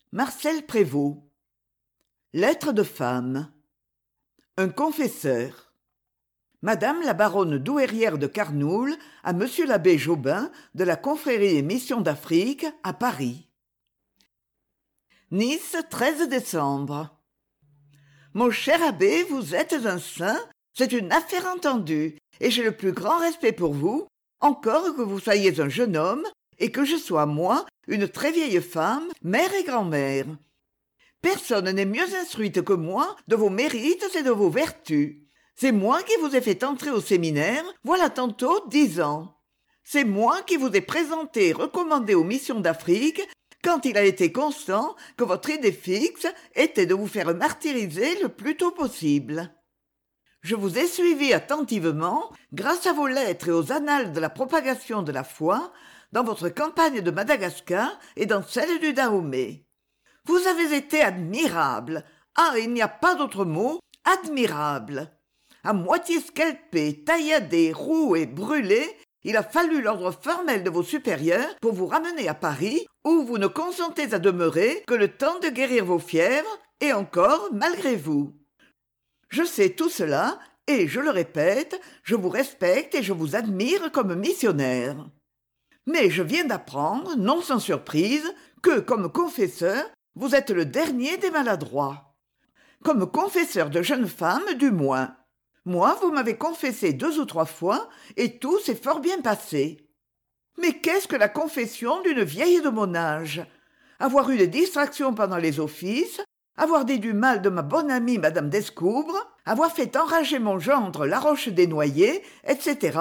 Marcel Prévost. Lettre de femme. Un confesseur. Madame la baronne douairière de Carnoules à monsieur l'abbé Jobin de la confrérie et mission d'Afrique à Paris. Nice, 13 décembre. Mon cher abbé, vous êtes un saint, c'est une affaire entendue, et j'ai le plus grand respect pour vous, encore que vous soyez un jeune homme, et que je sois, moi, une très vieille femme, mère et grand-mère. Personne n'est mieux instruite que moi de vos mérites et de vos vertus. C'est moi qui vous ai fait entrer au séminaire, voilà tantôt 10 ans. C'est moi qui vous ai présenté et recommandé aux missions d'Afrique, quand il a été constant que votre idée fixe était de vous faire martyriser le plus tôt possible. Je vous ai suivi attentivement, grâce à vos lettres et aux annales de la propagation de la foi, dans votre campagne de Madagascar et dans celle du Dahomey. Vous avez été admirable. Ah, il n'y a pas d'autre mot, admirable. À moitié scalpé, tailladé, roué, brûlé, il a fallu l'ordre formel de vos supérieurs pour vous ramener à Paris, où vous ne consentez à demeurer que le temps de guérir vos fièvres, et encore malgré vous. Je sais tout cela, et je le répète, je vous respecte et je vous admire comme missionnaire. Mais je viens d'apprendre, non sans surprise, que, comme confesseur, vous êtes le dernier des maladroits. Comme confesseur de jeunes femmes, du moins. Moi, vous m'avez confessé 2 ou 3 fois, et tout s'est fort bien passé. Mais qu'est-ce que la confession d'une vieille de mon âge? Avoir eu des distractions pendant les offices, avoir dit du mal de ma bonne amie madame d'Escoubres, avoir fait enrager mon gendre Laroche des Noyers, etc.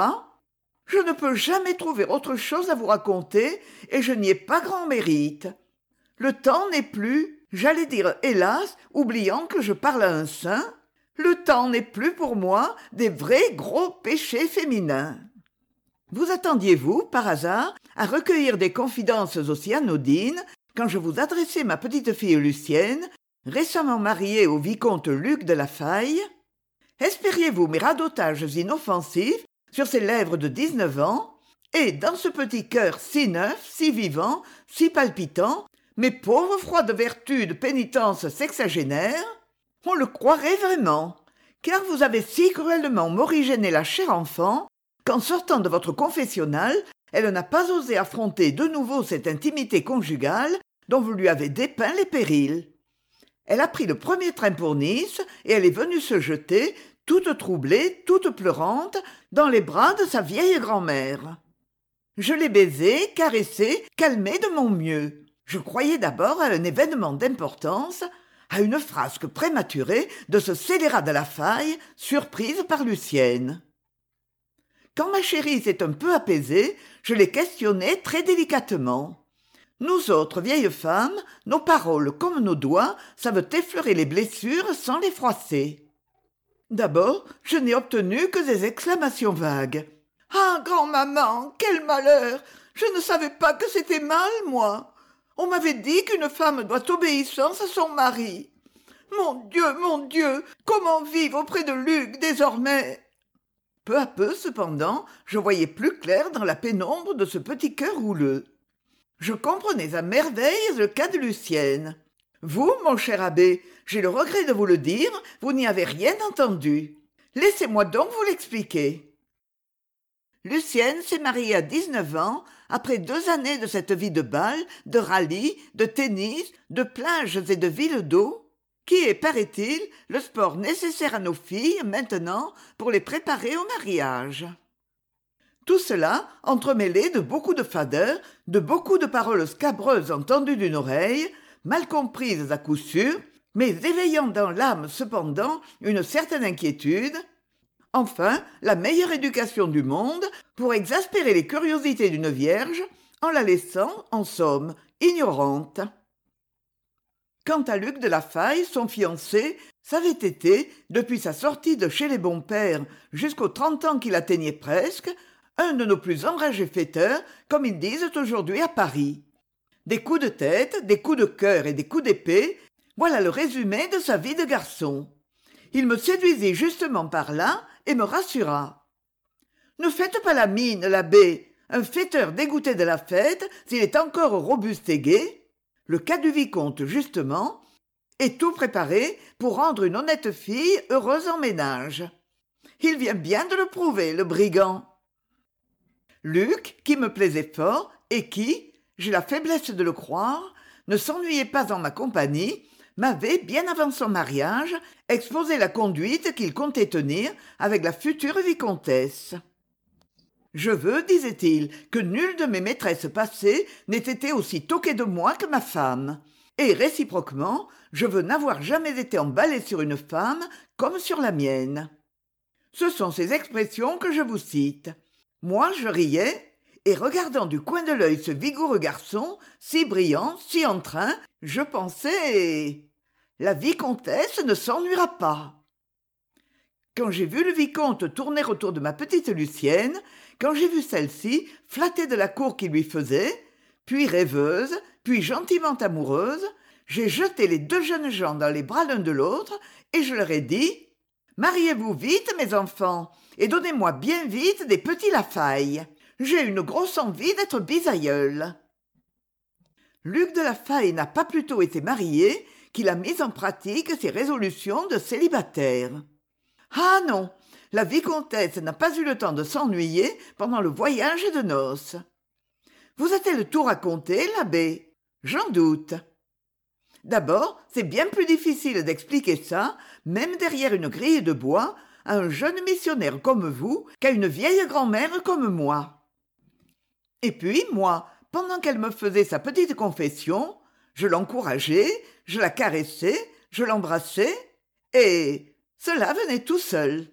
Je ne peux jamais trouver autre chose à vous raconter, et je n'y ai pas grand mérite. Le temps n'est plus, j'allais dire hélas, oubliant que je parle à un saint, le temps n'est plus pour moi des vrais gros péchés féminins. Vous attendiez-vous, par hasard, à recueillir des confidences aussi anodines quand je vous adressais ma petite-fille Lucienne, récemment mariée au vicomte Luc de la Faille? Espériez-vous mes radotages inoffensifs sur ces lèvres de 19 ans, et dans ce petit cœur si neuf, si vivant, si palpitant, mes pauvres froides vertus de pénitence sexagénaire? On le croirait vraiment, car vous avez si cruellement morigéné la chère enfant qu'en sortant de votre confessionnal, elle n'a pas osé affronter de nouveau cette intimité conjugale dont vous lui avez dépeint les périls. Elle a pris le premier train pour Nice et elle est venue se jeter, toute troublée, toute pleurante, dans les bras de sa vieille grand-mère. Je l'ai baisée, caressée, calmée de mon mieux. Je croyais d'abord à un événement d'importance, à une frasque prématurée de ce scélérat de la Faille, surprise par Lucienne. Quand ma chérie s'est un peu apaisée, je l'ai questionnée très délicatement. Nous autres vieilles femmes, nos paroles comme nos doigts savent effleurer les blessures sans les froisser. D'abord, je n'ai obtenu que des exclamations vagues. « Ah, grand-maman, quel malheur! Je ne savais pas que c'était mal, moi. On m'avait dit qu'une femme doit obéissance à son mari. Mon Dieu, comment vivre auprès de Luc désormais ?» Peu à peu, cependant, je voyais plus clair dans la pénombre de ce petit cœur houleux. Je comprenais à merveille le cas de Lucienne. Vous, mon cher abbé, j'ai le regret de vous le dire, vous n'y avez rien entendu. Laissez-moi donc vous l'expliquer. Lucienne s'est mariée à 19 ans, après 2 années de cette vie de bal, de rallye, de tennis, de plages et de villes d'eau, qui est, paraît-il, le sport nécessaire à nos filles maintenant pour les préparer au mariage. Tout cela entremêlé de beaucoup de fadeur, de beaucoup de paroles scabreuses entendues d'une oreille, mal comprises à coup sûr, mais éveillant dans l'âme cependant une certaine inquiétude. Enfin, la meilleure éducation du monde pour exaspérer les curiosités d'une vierge en la laissant, en somme, ignorante. Quant à Luc de la Faille, son fiancé, ça avait été, depuis sa sortie de chez les bons pères jusqu'aux 30 ans qu'il atteignait presque, un de nos plus enragés fêteurs, comme ils disent aujourd'hui à Paris. Des coups de tête, des coups de cœur et des coups d'épée, voilà le résumé de sa vie de garçon. Il me séduisit justement par là et me rassura. Ne faites pas la mine, l'abbé, un fêteur dégoûté de la fête, s'il est encore robuste et gai. le cas du vicomte justement, et tout préparé pour rendre une honnête fille heureuse en ménage. Il vient bien de le prouver, le brigand. Luc, qui me plaisait fort, et qui, j'ai la faiblesse de le croire, ne s'ennuyait pas en ma compagnie, m'avait, bien avant son mariage, exposé la conduite qu'il comptait tenir avec la future vicomtesse. Je veux, disait-il, que nulle de mes maîtresses passées n'ait été aussi toquée de moi que ma femme. Et réciproquement, je veux n'avoir jamais été emballé sur une femme comme sur la mienne. Ce sont ces expressions que je vous cite. Moi, je riais, et regardant du coin de l'œil ce vigoureux garçon, si brillant, si en train, je pensais... La vicomtesse ne s'ennuiera pas. Quand j'ai vu le vicomte tourner autour de ma petite Lucienne, quand j'ai vu celle-ci flatter de la cour qu'il lui faisait, puis rêveuse, puis gentiment amoureuse, j'ai jeté les deux jeunes gens dans les bras l'un de l'autre, et je leur ai dit « Mariez-vous vite, mes enfants, et donnez-moi bien vite des petits Lafaille. J'ai une grosse envie d'être bisaïeul. » Luc de Lafaille n'a pas plutôt été marié qu'il a mis en pratique ses résolutions de célibataire. Ah non, la vicomtesse n'a pas eu le temps de s'ennuyer pendant le voyage de noces. Vous a-t-elle tout raconté, l'abbé ? J'en doute. D'abord, c'est bien plus difficile d'expliquer ça, même derrière une grille de bois, à un jeune missionnaire comme vous qu'à une vieille grand-mère comme moi. Et puis, moi, pendant qu'elle me faisait sa petite confession, je l'encourageais, je la caressais, je l'embrassais, et cela venait tout seul.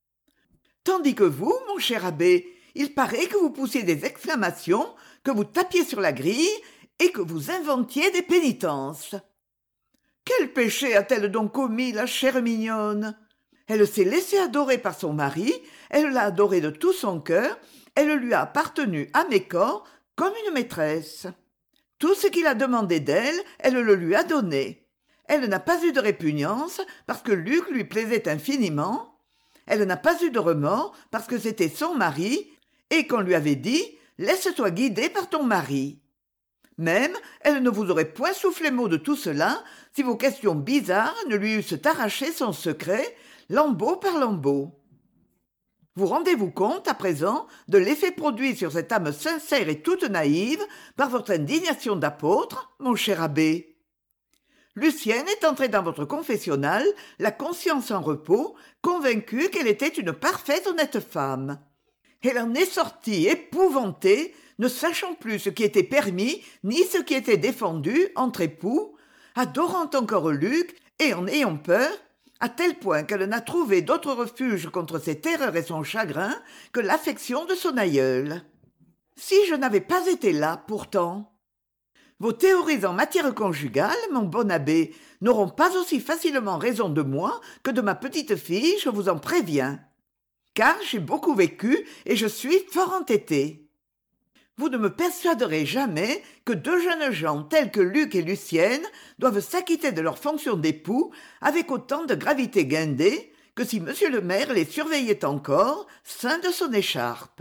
Tandis que vous, mon cher abbé, il paraît que vous poussiez des exclamations, que vous tapiez sur la grille et que vous inventiez des pénitences. Quel péché a-t-elle donc commis, la chère mignonne ? Elle s'est laissée adorer par son mari, elle l'a adoré de tout son cœur, elle lui a appartenu à mes corps comme une maîtresse. Tout ce qu'il a demandé d'elle, elle le lui a donné. Elle n'a pas eu de répugnance parce que Luc lui plaisait infiniment. Elle n'a pas eu de remords parce que c'était son mari et qu'on lui avait dit « Laisse-toi guider par ton mari ». Même, elle ne vous aurait point soufflé mot de tout cela si vos questions bizarres ne lui eussent arraché son secret, lambeau par lambeau. Vous rendez-vous compte, à présent, de l'effet produit sur cette âme sincère et toute naïve par votre indignation d'apôtre, mon cher abbé ? Lucienne est entrée dans votre confessionnal, la conscience en repos, convaincue qu'elle était une parfaite honnête femme. Elle en est sortie épouvantée, ne sachant plus ce qui était permis ni ce qui était défendu entre époux, adorant encore Luc et en ayant peur, à tel point qu'elle n'a trouvé d'autre refuge contre ses terreurs et son chagrin que l'affection de son aïeul. Si je n'avais pas été là, pourtant... Vos théories en matière conjugale, mon bon abbé, n'auront pas aussi facilement raison de moi que de ma petite fille, je vous en préviens. Car j'ai beaucoup vécu et je suis fort entêté. Vous ne me persuaderez jamais que deux jeunes gens tels que Luc et Lucienne doivent s'acquitter de leurs fonctions d'époux avec autant de gravité guindée que si monsieur le maire les surveillait encore, ceint de son écharpe.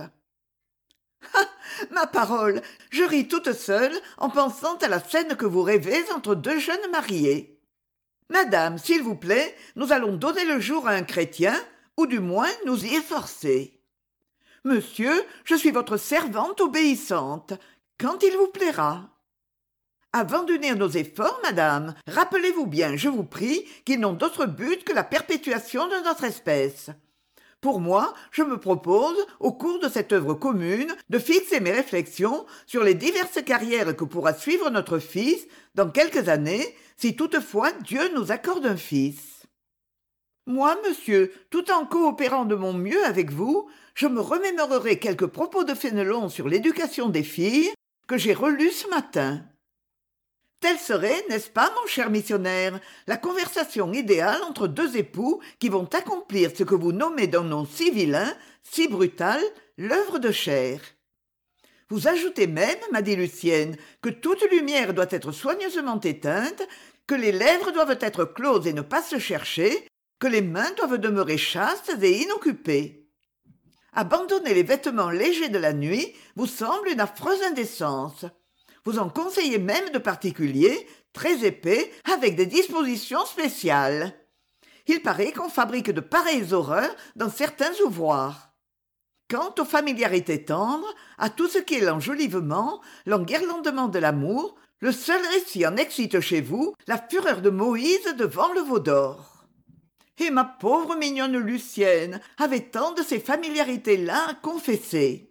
Ah, ma parole, je ris toute seule en pensant à la scène que vous rêvez entre deux jeunes mariés. Madame, s'il vous plaît, nous allons donner le jour à un chrétien, ou du moins nous y efforcer. Monsieur, je suis votre servante obéissante, quand il vous plaira. Avant d'unir nos efforts, madame, rappelez-vous bien, je vous prie, qu'ils n'ont d'autre but que la perpétuation de notre espèce. Pour moi, je me propose, au cours de cette œuvre commune, de fixer mes réflexions sur les diverses carrières que pourra suivre notre fils dans quelques années, si toutefois Dieu nous accorde un fils. Moi, monsieur, tout en coopérant de mon mieux avec vous, je me remémorerai quelques propos de Fénelon sur l'éducation des filles que j'ai relus ce matin. Telle serait, n'est-ce pas, mon cher missionnaire, la conversation idéale entre deux époux qui vont accomplir ce que vous nommez d'un nom si vilain, si brutal, l'œuvre de chair. Vous ajoutez même, m'a dit Lucienne, que toute lumière doit être soigneusement éteinte, que les lèvres doivent être closes et ne pas se chercher, que les mains doivent demeurer chastes et inoccupées. Abandonner les vêtements légers de la nuit vous semble une affreuse indécence. Vous en conseillez même de particuliers, très épais, avec des dispositions spéciales. Il paraît qu'on fabrique de pareilles horreurs dans certains ouvroirs. Quant aux familiarités tendres, à tout ce qui est l'enjolivement, l'enguirlandement de l'amour, le seul récit en excite chez vous la fureur de Moïse devant le veau d'or. Et ma pauvre mignonne Lucienne avait tant de ces familiarités-là à confesser.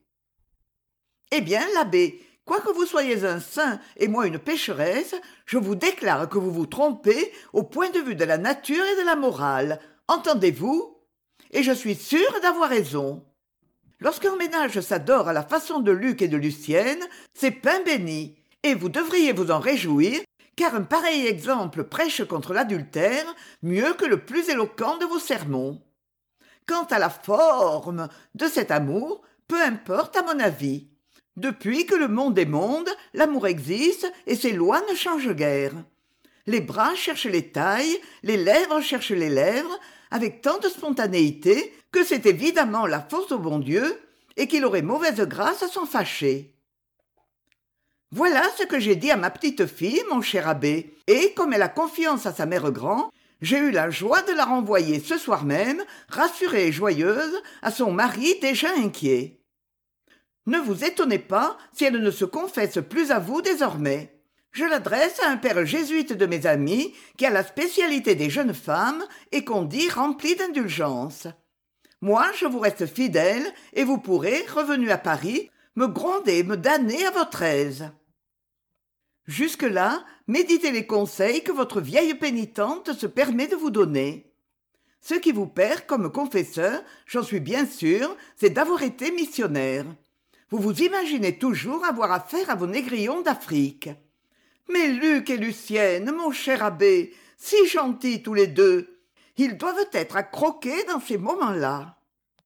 Eh bien, l'abbé, quoique vous soyez un saint et moi une pécheresse, je vous déclare que vous vous trompez au point de vue de la nature et de la morale. Entendez-vous ? Et je suis sûre d'avoir raison. Lorsqu'un ménage s'adore à la façon de Luc et de Lucienne, c'est pain béni, et vous devriez vous en réjouir, car un pareil exemple prêche contre l'adultère mieux que le plus éloquent de vos sermons. Quant à la forme de cet amour, peu importe à mon avis. Depuis que le monde est monde, l'amour existe et ses lois ne changent guère. Les bras cherchent les tailles, les lèvres cherchent les lèvres, avec tant de spontanéité que c'est évidemment la faute au bon Dieu et qu'il aurait mauvaise grâce à s'en fâcher. Voilà ce que j'ai dit à ma petite fille, mon cher abbé, et comme elle a confiance à sa mère grand, j'ai eu la joie de la renvoyer ce soir même, rassurée et joyeuse, à son mari déjà inquiet. Ne vous étonnez pas si elle ne se confesse plus à vous désormais. Je l'adresse à un père jésuite de mes amis qui a la spécialité des jeunes femmes et qu'on dit rempli d'indulgence. Moi, je vous reste fidèle et vous pourrez, revenu à Paris, me gronder et me damner à votre aise. Jusque-là, méditez les conseils que votre vieille pénitente se permet de vous donner. Ce qui vous perd comme confesseur, j'en suis bien sûr, c'est d'avoir été missionnaire. Vous vous imaginez toujours avoir affaire à vos négrillons d'Afrique. Mais Luc et Lucienne, mon cher abbé, si gentils tous les deux, ils doivent être à croquer dans ces moments-là.